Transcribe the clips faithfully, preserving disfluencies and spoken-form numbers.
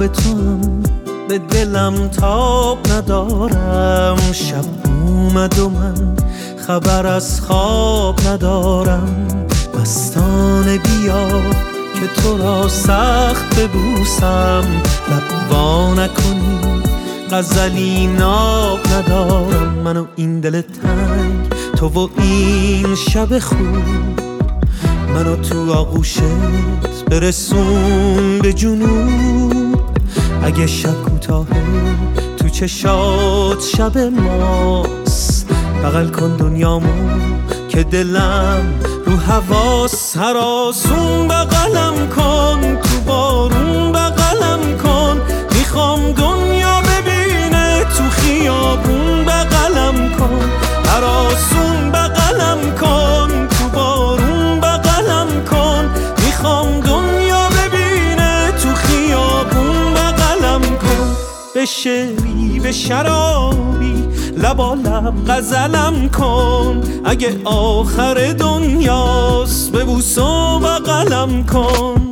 بیتاب توام، به دلم تاب ندارم. شب اومد و من خبر از خواب ندارم. مستانه بیا که تو را سخت ببوسم، لب وا نکنی غزلی ناب ندارم. من و این دل تنگ، تو و این شب خوب، منو تو آغوشت برسون به جنوب. اگه شب کوتاهه تو چشات شب ماست، بغل کن دنیامو که دلم رو حواس. هر آسون بغلم کن، تو بارون بغلم کن. میخوام دنیا ببینه تو خیابون بغلم کن. هر آسون بغلم کن، تو بارون بغلم کن. میخوام دنیا ببینه تو خیابون بغلم کن. به شعری به شرابی لبا لب غزلم کن. اگه آخر دنیاست ببوس و بغلم کن.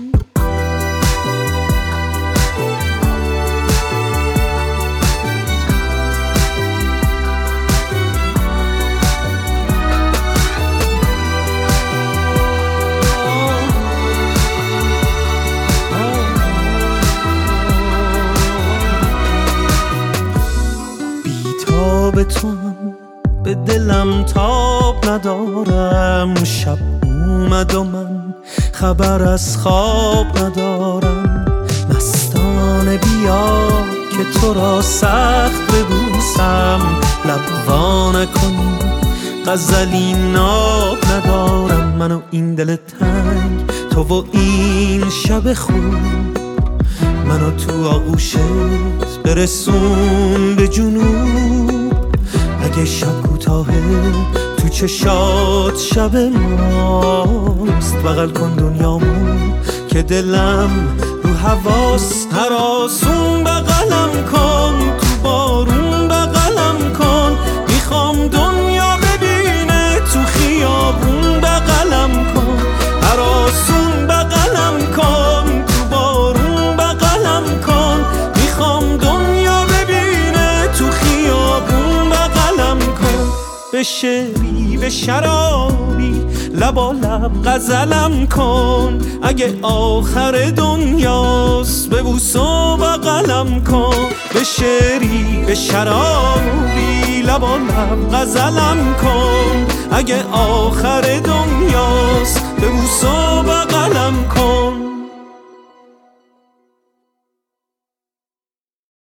بیتاب توام، به دلم تاب ندارم. شب اومد و من خبر از خواب ندارم. مستانه بیا که تو را سخت ببوسم، لب وا نکنی غزلی ناب ندارم. من و این دل تنگ، تو و این شب خوب، منو تو آغوشت برسون به جنوب. اگه شب کوتاهه تو چشات شب ماست، بغل کن دنیامو که دلم رو حواس. هر آسون بغلم کن، تو بارون بغلم کن. میخوام دنیا ببینه تو خیابون بغلم کن. هر آسون بغلم کن، تو بارون بغلم کن. میخوام دنیا ببینه تو خیابون بغلم کن. به شعری به شرابی لبا لب غزلم کن. اگه آخر دنیاست ببوس و بغلم کن. به شعری به شرابی لبا لب غزلم کن. اگه آخر دنیاست